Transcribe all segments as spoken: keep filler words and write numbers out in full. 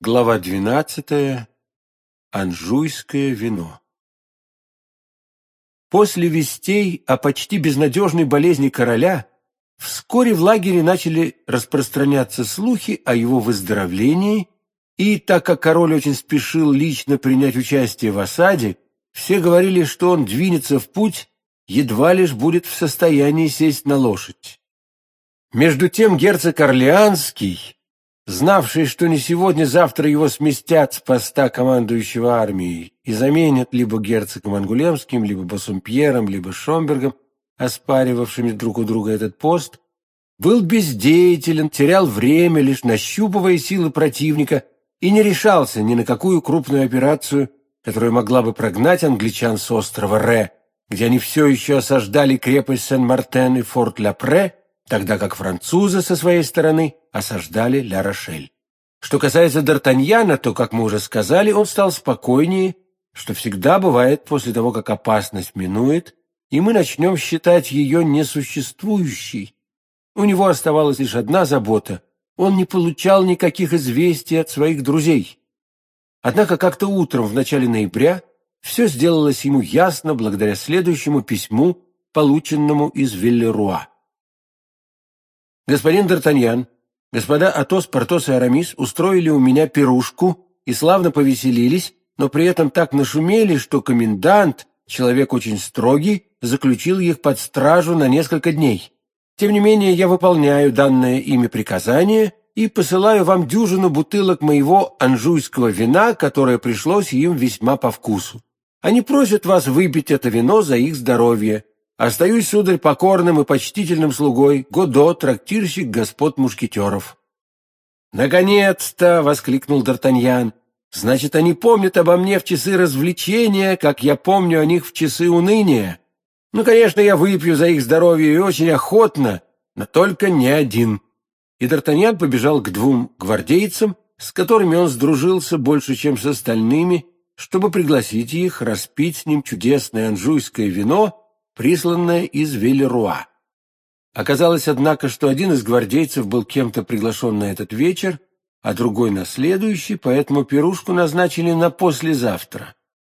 Глава двенадцатая. Анжуйское вино. После вестей о почти безнадежной болезни короля вскоре в лагере начали распространяться слухи о его выздоровлении, и так как король очень спешил лично принять участие в осаде, все говорили, что он двинется в путь, едва лишь будет в состоянии сесть на лошадь. Между тем герцог Орлеанский, знавший, что не сегодня-завтра его сместят с поста командующего армией и заменят либо герцогом Ангулемским, либо Бассомпьером, либо Шомбергом, оспаривавшими друг у друга этот пост, был бездеятелен, терял время, лишь нащупывая силы противника, и не решался ни на какую крупную операцию, которая могла бы прогнать англичан с острова Ре, где они все еще осаждали крепость Сен-Мартен и форт Ля-Пре, тогда как французы со своей стороны осаждали Ля-Рошель. Что касается Д'Артаньяна, то, как мы уже сказали, он стал спокойнее, что всегда бывает после того, как опасность минует, и мы начнем считать ее несуществующей. У него оставалась лишь одна забота — он не получал никаких известий от своих друзей. Однако как-то утром в начале ноября все сделалось ему ясно благодаря следующему письму, полученному из Виллеруа. «Господин Д'Артаньян, господа Атос, Портос и Арамис устроили у меня пирушку и славно повеселились, но при этом так нашумели, что комендант, человек очень строгий, заключил их под стражу на несколько дней. Тем не менее, я выполняю данное ими приказание и посылаю вам дюжину бутылок моего анжуйского вина, которое пришлось им весьма по вкусу. Они просят вас выпить это вино за их здоровье. Остаюсь, сударь, покорным и почтительным слугой, Годо, трактирщик господ мушкетеров». «Наконец-то!» — воскликнул Д'Артаньян. «Значит, они помнят обо мне в часы развлечения, как я помню о них в часы уныния. Ну, конечно, я выпью за их здоровье и очень охотно, но только не один». И Д'Артаньян побежал к двум гвардейцам, с которыми он сдружился больше, чем с остальными, чтобы пригласить их распить с ним чудесное анжуйское вино, присланное из Виллеруа. Оказалось, однако, что один из гвардейцев был кем-то приглашен на этот вечер, а другой на следующий, поэтому пирушку назначили на послезавтра.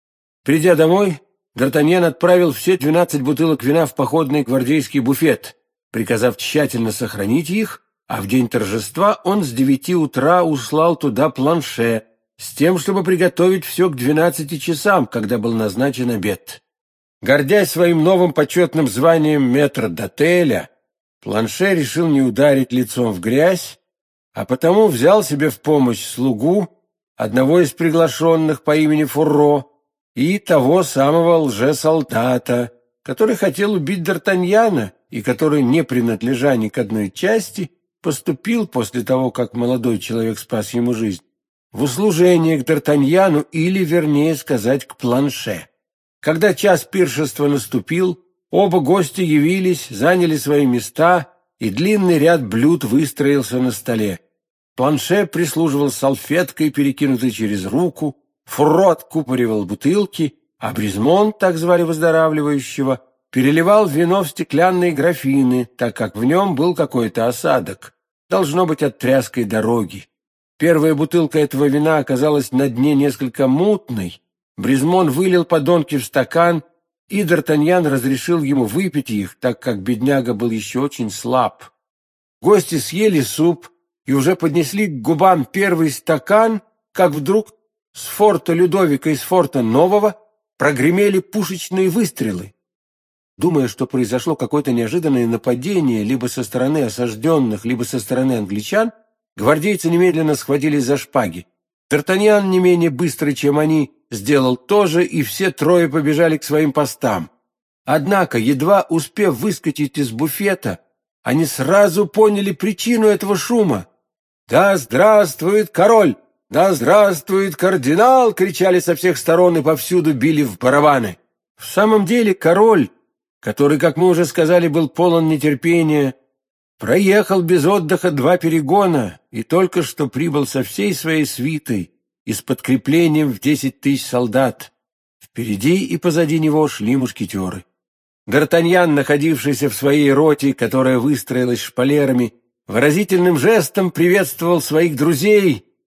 Придя домой, Д'Артаньян отправил все двенадцать бутылок вина в походный гвардейский буфет, приказав тщательно сохранить их, а в день торжества он с девяти утра услал туда Планше с тем, чтобы приготовить все к двенадцати часам, когда был назначен обед. Гордясь своим новым почетным званием метрдотеля, Планше решил не ударить лицом в грязь, а потому взял себе в помощь слугу, одного из приглашенных по имени Фурро, и того самого лже-солдата, который хотел убить Д'Артаньяна и который, не принадлежа ни к одной части, поступил после того, как молодой человек спас ему жизнь, в услужение к Д'Артаньяну или, вернее сказать, к Планше. Когда час пиршества наступил, оба гостя явились, заняли свои места, и длинный ряд блюд выстроился на столе. Планше прислуживал салфеткой, перекинутой через руку, Фурро откупоривал бутылки, а Бризмон, так звали выздоравливающего, переливал вино в стеклянные графины, так как в нем был какой-то осадок, должно быть, от тряской дороги. Первая бутылка этого вина оказалась на дне несколько мутной. Бризмон вылил подонки в стакан, и Д'Артаньян разрешил ему выпить их, так как бедняга был еще очень слаб. Гости съели суп и уже поднесли к губам первый стакан, как вдруг с форта Людовика и с форта Нового прогремели пушечные выстрелы. Думая, что произошло какое-то неожиданное нападение либо со стороны осажденных, либо со стороны англичан, гвардейцы немедленно схватились за шпаги. Д'Артаньян, не менее быстрый, чем они, сделал то же, и все трое побежали к своим постам. Однако, едва успев выскочить из буфета, они сразу поняли причину этого шума. «Да здравствует король! Да здравствует кардинал!» — кричали со всех сторон и повсюду били в барабаны. В самом деле король, который, как мы уже сказали, был полон нетерпения, проехал без отдыха два перегона и только что прибыл со всей своей свитой и с подкреплением в десять тысяч солдат. Впереди и позади него шли мушкетеры. Д'Артаньян, находившийся в своей роте, которая выстроилась шпалерами, выразительным жестом приветствовал своих друзей,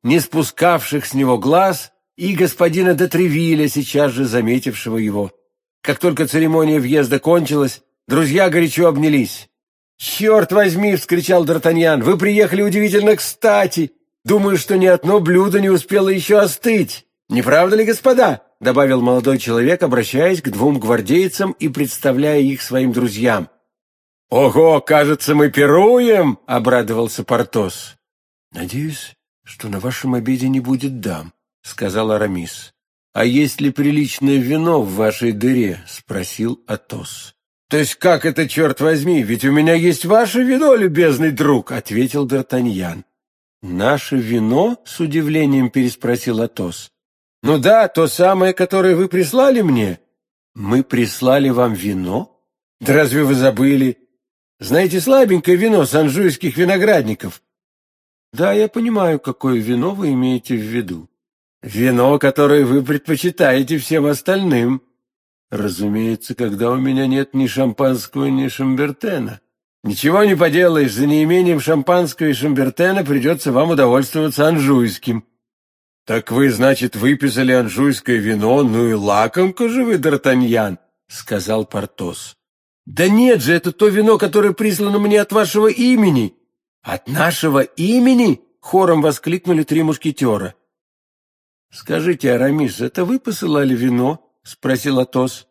не спускавших с него глаз, и господина де Тревилля, сейчас же заметившего его. Как только церемония въезда кончилась, друзья горячо обнялись. «Черт возьми!» — вскричал Д'Артаньян. «Вы приехали удивительно кстати! Думаю, что ни одно блюдо не успело еще остыть. Не правда ли, господа?» — добавил молодой человек, обращаясь к двум гвардейцам и представляя их своим друзьям. «Ого, кажется, мы пируем!» — обрадовался Портос. «Надеюсь, что на вашем обеде не будет дам», — сказал Арамис. «А есть ли приличное вино в вашей дыре?» — спросил Атос. «То есть как это, черт возьми? Ведь у меня есть ваше вино, любезный друг!» — ответил Д'Артаньян. «Наше вино?» — с удивлением переспросил Атос. «Ну да, то самое, которое вы прислали мне». «Мы прислали вам вино? Да разве вы забыли? Знаете, слабенькое вино с анжуйских виноградников». «Да, я понимаю, какое вино вы имеете в виду. Вино, которое вы предпочитаете всем остальным. Разумеется, когда у меня нет ни шампанского, ни шамбертена. Ничего не поделаешь, за неимением шампанского и шамбертена придется вам удовольствоваться анжуйским». «Так вы, значит, выписали анжуйское вино, ну и лакомка же вы, Д'Артаньян», — сказал Портос. «Да нет же, это то вино, которое прислано мне от вашего имени». «От нашего имени?» — хором воскликнули три мушкетера. «Скажите, Арамис, это вы посылали вино?» — спросил Атос.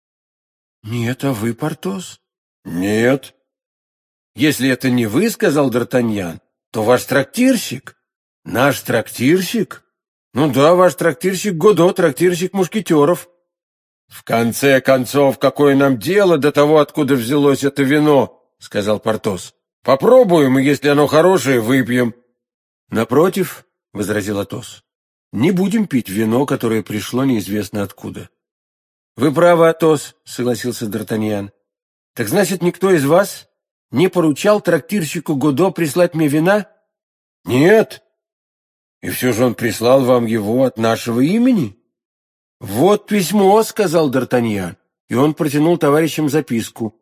«Нет, а вы, Портос?» «Нет». «Если это не вы, — сказал Д'Артаньян, — то ваш трактирщик». «Наш трактирщик? Ну да, ваш трактирщик Годо, трактирщик мушкетеров». «В конце концов, какое нам дело до того, откуда взялось это вино?» — сказал Портос. «Попробуем, и если оно хорошее, выпьем». «Напротив, — возразил Атос, — не будем пить вино, которое пришло неизвестно откуда». «Вы правы, Атос, — согласился Д'Артаньян. — Так значит, никто из вас не поручал трактирщику Годо прислать мне вина?» «Нет. И все же он прислал вам его от нашего имени». «Вот письмо, — сказал Д'Артаньян, и он протянул товарищам записку.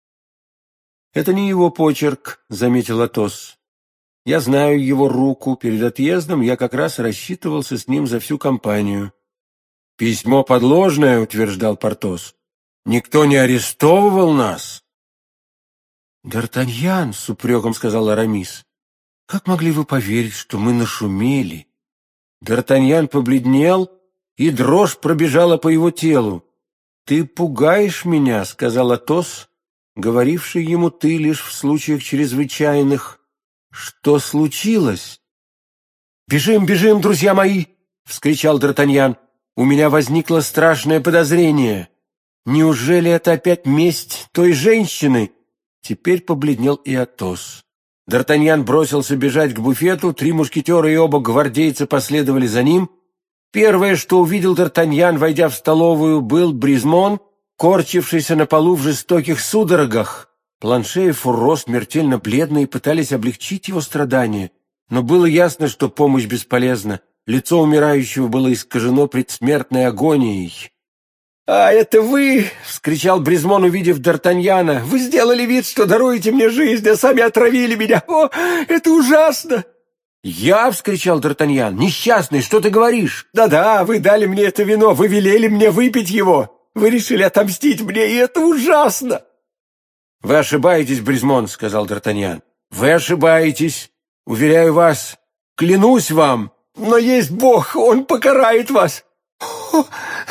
«Это не его почерк, — заметил Атос. Я знаю его руку. Перед отъездом я как раз рассчитывался с ним за всю компанию». «Письмо подложное, — утверждал Портос. — Никто не арестовывал нас». «Д'Артаньян, — с упреком сказал Арамис, — как могли вы поверить, что мы нашумели?» Д'Артаньян побледнел, и дрожь пробежала по его телу. «Ты пугаешь меня, — сказал Атос, говоривший ему ты лишь в случаях чрезвычайных. Что случилось?» «Бежим, бежим, друзья мои!» — вскричал Д'Артаньян. «У меня возникло страшное подозрение. Неужели это опять месть той женщины?» Теперь побледнел и Атос. Д'Артаньян бросился бежать к буфету, три мушкетера и оба гвардейца последовали за ним. Первое, что увидел Д'Артаньян, войдя в столовую, был Бризмон, корчившийся на полу в жестоких судорогах. Планше и Фурро, смертельно бледные, пытались облегчить его страдания, но было ясно, что помощь бесполезна. Лицо умирающего было искажено предсмертной агонией. «А, это вы!» — вскричал Бризмон, увидев Д'Артаньяна. «Вы сделали вид, что даруете мне жизнь, а сами отравили меня! О, это ужасно!» «Я?» — вскричал Д'Артаньян. «Несчастный, что ты говоришь?» «Да-да, вы дали мне это вино, вы велели мне выпить его. Вы решили отомстить мне, и это ужасно!» «Вы ошибаетесь, Бризмон», — сказал Д'Артаньян. «Вы ошибаетесь. Уверяю вас, клянусь вам. Но есть Бог, Он покарает вас. О,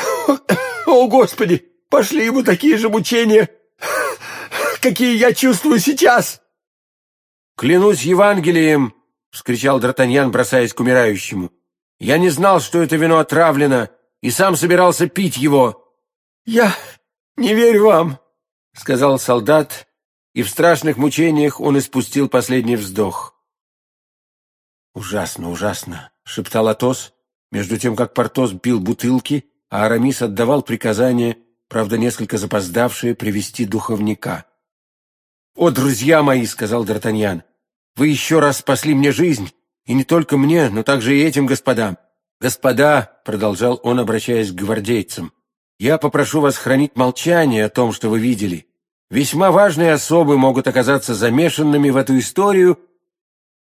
о, Господи, пошли ему такие же мучения, какие я чувствую сейчас!» «Клянусь Евангелием», — вскричал Д'Артаньян, бросаясь к умирающему. «Я не знал, что это вино отравлено, и сам собирался пить его». «Я не верю вам», — сказал солдат, и в страшных мучениях он испустил последний вздох. «Ужасно, ужасно», — шептал Атос, между тем, как Портос бил бутылки, а Арамис отдавал приказание, правда, несколько запоздавшее, привести духовника. «О, друзья мои», — сказал Д'Артаньян, — «вы еще раз спасли мне жизнь, и не только мне, но также и этим господам. Господа», — продолжал он, обращаясь к гвардейцам, — «я попрошу вас хранить молчание о том, что вы видели. Весьма важные особы могут оказаться замешанными в эту историю,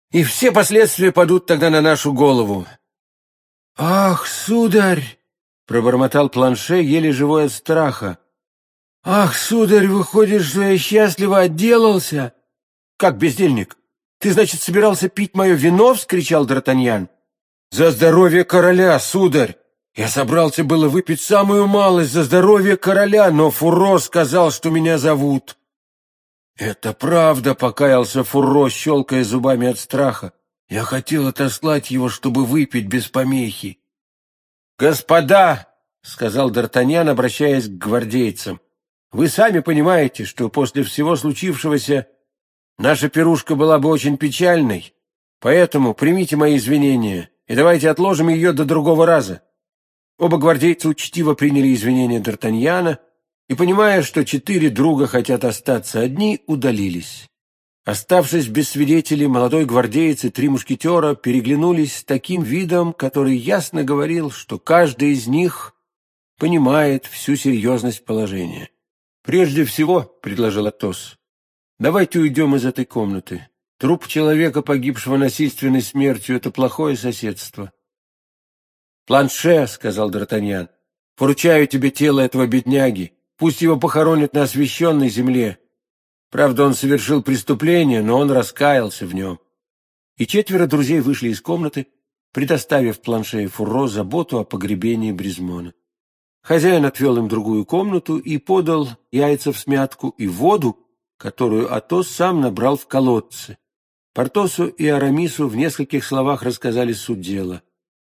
и все последствия падут тогда на нашу голову». «Ах, сударь!» — пробормотал Планше, еле живой от страха. «Ах, сударь, выходит, что я счастливо отделался?» «Как бездельник? Ты, значит, собирался пить мое вино?» — вскричал Д'Артаньян. «За здоровье короля, сударь! Я собрался было выпить самую малость за здоровье короля, но Фурро сказал, что меня зовут». «Это правда», — покаялся Фурро, щелкая зубами от страха. «Я хотел отослать его, чтобы выпить без помехи». «Господа», — сказал Д'Артаньян, обращаясь к гвардейцам, — «вы сами понимаете, что после всего случившегося наша пирушка была бы очень печальной, поэтому примите мои извинения и давайте отложим ее до другого раза». Оба гвардейца учтиво приняли извинения Д'Артаньяна и, понимая, что четыре друга хотят остаться одни, удалились. Оставшись без свидетелей, молодой гвардеец и три мушкетера переглянулись с таким видом, который ясно говорил, что каждый из них понимает всю серьезность положения. «Прежде всего, — предложил Атос, — давайте уйдем из этой комнаты. Труп человека, погибшего насильственной смертью, — это плохое соседство». «Планше, — сказал Д'Артаньян, — поручаю тебе тело этого бедняги. Пусть его похоронят на освященной земле. Правда, он совершил преступление, но он раскаялся в нем». И четверо друзей вышли из комнаты, предоставив Планше и Фурро заботу о погребении Бризмона. Хозяин отвел им другую комнату и подал яйца в смятку и воду, которую Атос сам набрал в колодце. Портосу и Арамису в нескольких словах рассказали суть дела.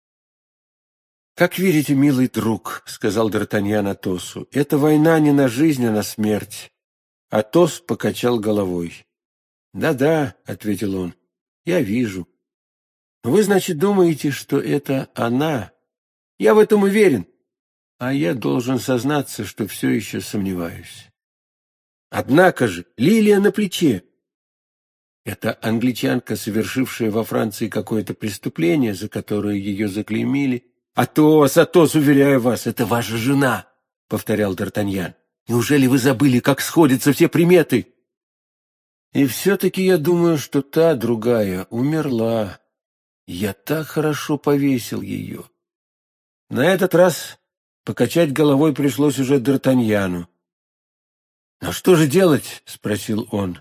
«Как видите, милый друг, — сказал Д'Артаньян Атосу, — эта война не на жизнь, а на смерть». Атос покачал головой. «Да-да, — ответил он, — я вижу. Вы, значит, думаете, что это она? Я в этом уверен, а я должен сознаться, что все еще сомневаюсь. Однако же лилия на плече. Это англичанка, совершившая во Франции какое-то преступление, за которое ее заклеймили. Атос, Атос, уверяю вас, это ваша жена, — повторял Д'Артаньян. Неужели вы забыли, как сходятся все приметы? И все-таки я думаю, что та, другая, умерла. Я так хорошо повесил ее. На этот раз покачать головой пришлось уже Д'Артаньяну. «Но что же делать?» — спросил он.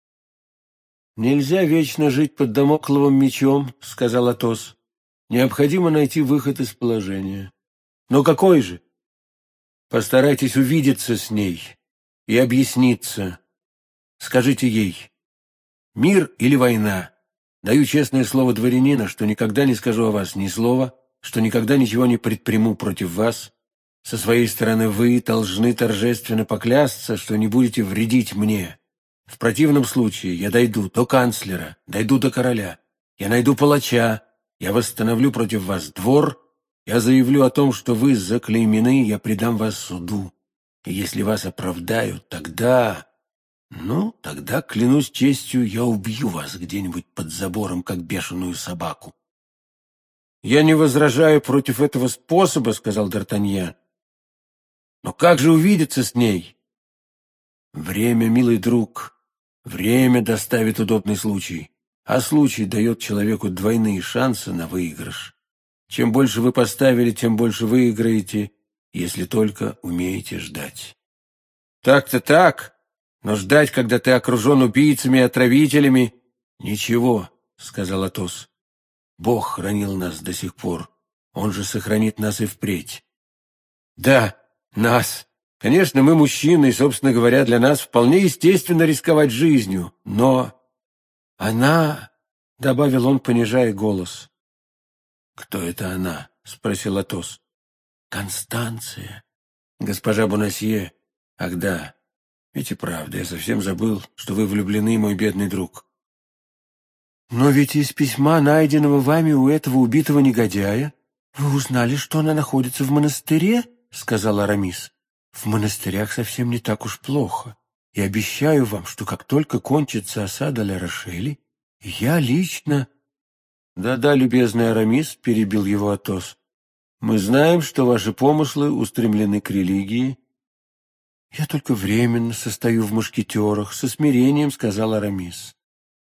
«Нельзя вечно жить под дамокловым мечом», — сказал Атос. «Необходимо найти выход из положения». «Но какой же?» «Постарайтесь увидеться с ней и объясниться. Скажите ей, мир или война? Даю честное слово дворянина, что никогда не скажу о вас ни слова, что никогда ничего не предприму против вас. Со своей стороны вы должны торжественно поклясться, что не будете вредить мне. В противном случае я дойду до канцлера, дойду до короля, я найду палача, я восстановлю против вас двор, я заявлю о том, что вы заклеймены, я предам вас суду. И если вас оправдают, тогда... Ну, тогда, клянусь честью, я убью вас где-нибудь под забором, как бешеную собаку». «Я не возражаю против этого способа, — сказал Д'Артаньян. — Но как же увидеться с ней?» «Время, милый друг, время доставит удобный случай, а случай дает человеку двойные шансы на выигрыш. Чем больше вы поставили, тем больше выиграете, если только умеете ждать». «Так-то так, но ждать, когда ты окружен убийцами и отравителями...» «Ничего, — сказал Атос. — Бог хранил нас до сих пор, Он же сохранит нас и впредь». «Да, нас. Конечно, мы мужчины, и, собственно говоря, для нас вполне естественно рисковать жизнью, но... Она... — добавил он, понижая голос. «Кто это она?» — спросил Атос. «Констанция. Госпожа Бонасье. Ах да, ведь и правда, я совсем забыл, что вы влюблены, мой бедный друг». «Но ведь из письма, найденного вами у этого убитого негодяя, вы узнали, что она находится в монастыре?» — сказал Арамис. «В монастырях совсем не так уж плохо. И обещаю вам, что как только кончится осада Ля-Рошели, я лично...» «Да-да, любезный Арамис, — перебил его Атос, — мы знаем, что ваши помыслы устремлены к религии». «Я только временно состою в мушкетерах, со смирением, — сказал Арамис.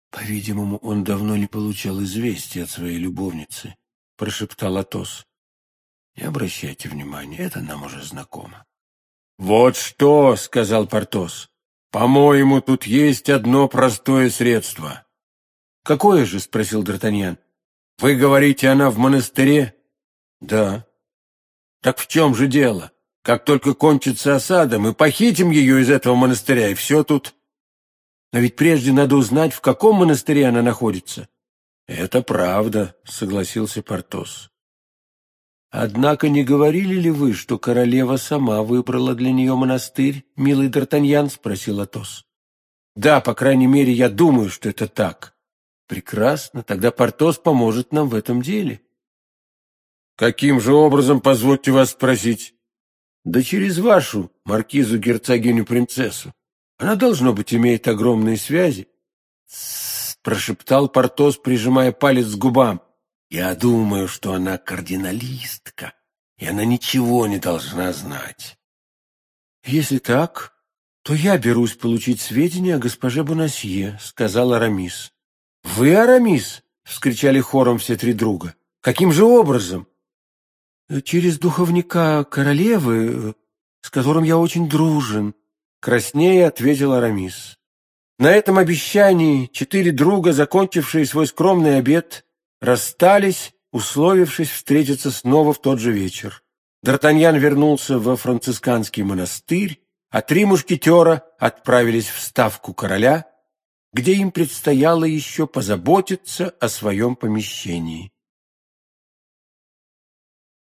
«По-видимому, он давно не получал известий от своей любовницы», — прошептал Атос. «Не обращайте внимания, это нам уже знакомо». «Вот что», — сказал Портос, — «по-моему, тут есть одно простое средство». «Какое же?» — спросил Д'Артаньян. «Вы говорите, она в монастыре?» «Да». «Так в чем же дело? Как только кончится осада, мы похитим ее из этого монастыря, и все тут...» «Но ведь прежде надо узнать, в каком монастыре она находится». «Это правда», — согласился Портос. «Однако не говорили ли вы, что королева сама выбрала для нее монастырь, милый Д'Артаньян?» — спросил Атос. «Да, по крайней мере, я думаю, что это так». «Прекрасно, тогда Портос поможет нам в этом деле». «Каким же образом, позвольте вас спросить?» «Да через вашу маркизу-герцогиню-принцессу. Она, должно быть, имеет огромные связи». «Тссс», — прошептал Портос, прижимая палец к губам. «Я думаю, что она кардиналистка, и она ничего не должна знать». «Если так, то я берусь получить сведения о госпоже Бонасье», — сказал Арамис. «Вы, Арамис?» — вскричали хором все три друга. «Каким же образом?» «Через духовника королевы, с которым я очень дружен», — краснея ответил Арамис. На этом обещании четыре друга, закончившие свой скромный обед, расстались, условившись встретиться снова в тот же вечер. Д'Артаньян вернулся во францисканский монастырь, а три мушкетера отправились в ставку короля, где им предстояло еще позаботиться о своем помещении.